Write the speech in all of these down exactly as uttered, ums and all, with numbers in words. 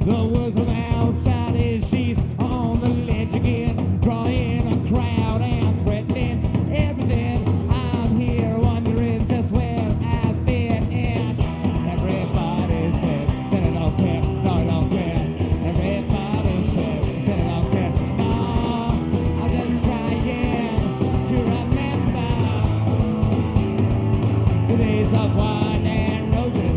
The word from outside is she's on the ledge again, drawing a crowd and threatening everything. I'm here wondering just where I fit in. Everybody says that I don't care, no I don't care. Everybody says that I don't care, no. I'm just trying to remember the days of wine and roses.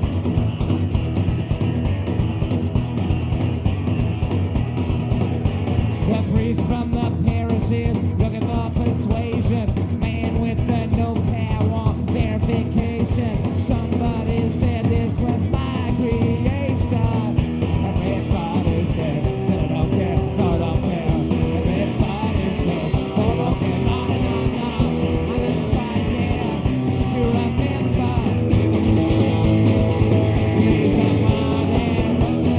The priest from the parishes looking for persuasion. Man with the no power verification. Somebody said this was my creation. Everybody says that I don't care, no I don't care. Everybody says that I don't care, no no no no. I'm just trying to remember these are mine and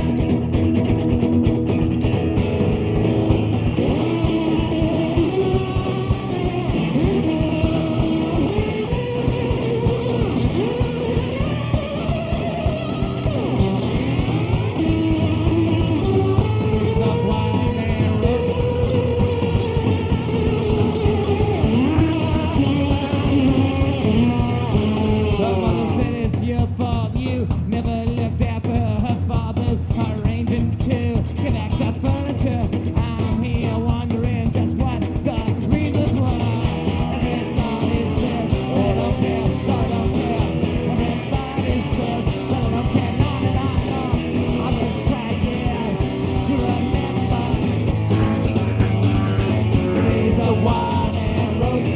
these are blind and roses. The mother said it's your fault, you never looked after her father's arranging to get back that furniture. I'm here wondering just what the reasons were. Everybody says they don't care, no I don't care. Everybody says that I don't care, no no no no. I'm just trying to remember the days of wine and roses.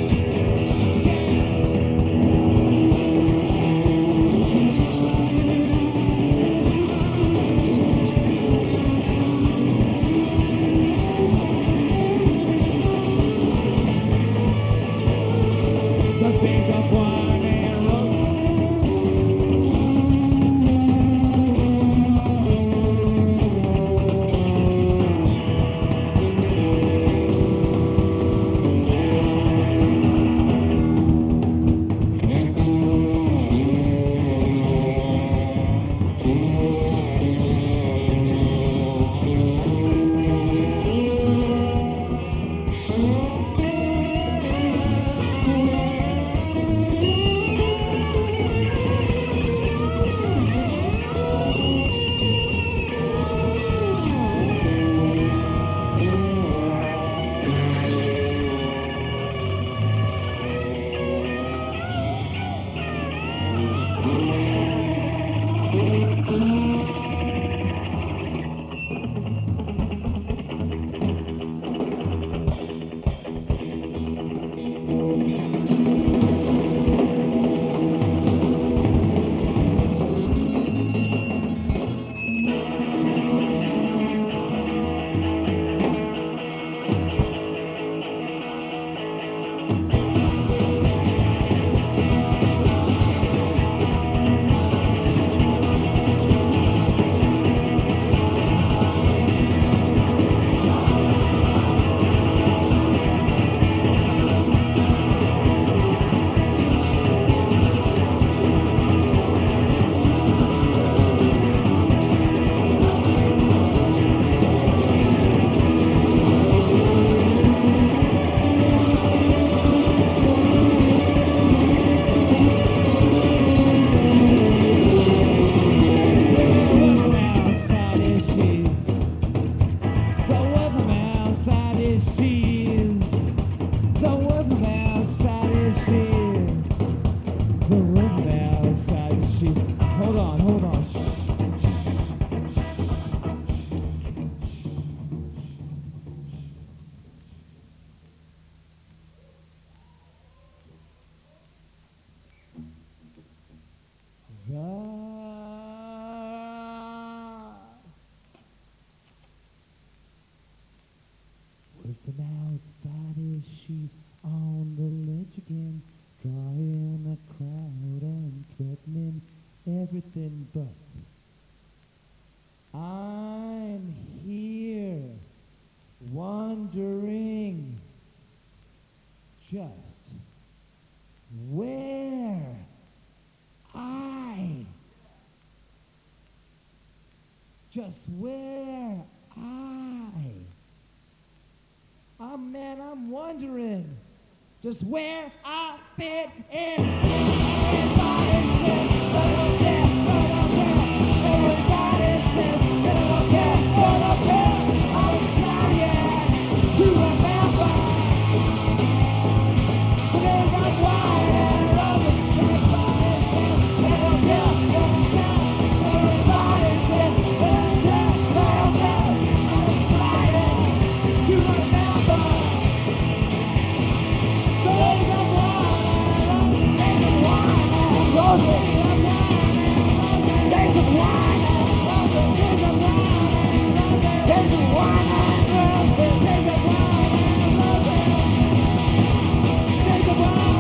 The days of wine and roses. From outside as she's on the ledge again, drawing a crowd and threatening everything but I'm here wondering just where I just where I, oh man, I'm wondering just where I fit in. Everybody says they don't care, they don't care. Everybody says they don't care, they don't care. I was trying to remember the days I'm wild and loving. Everybody says they don't care, they don't care. Everybody says they don't care, they don't care. I was trying to remember the days I'm wild and loving. Days of wine and roses. Days of wine and roses. Days of wine and roses. Days of wine and roses. Days of wine and roses. Days of wine.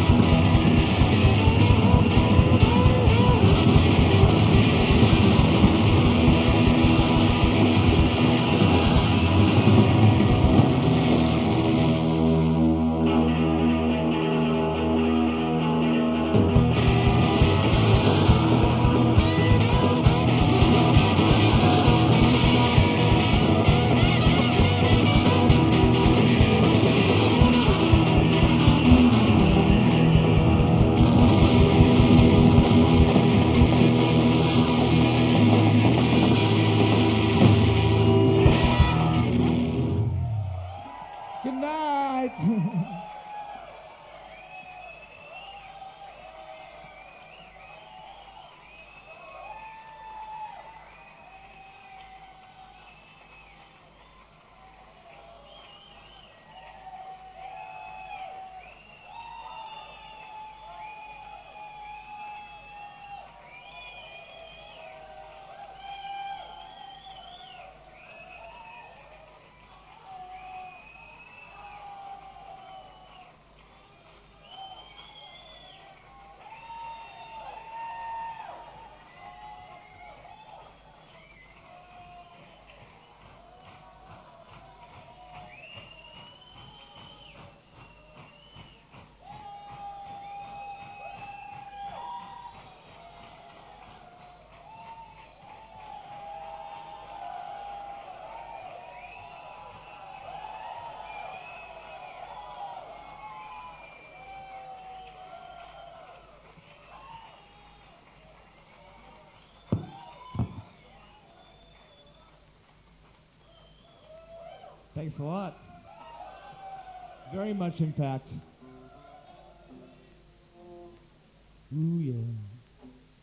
Good night. Thanks a lot. Very much impact. Ooh, yeah.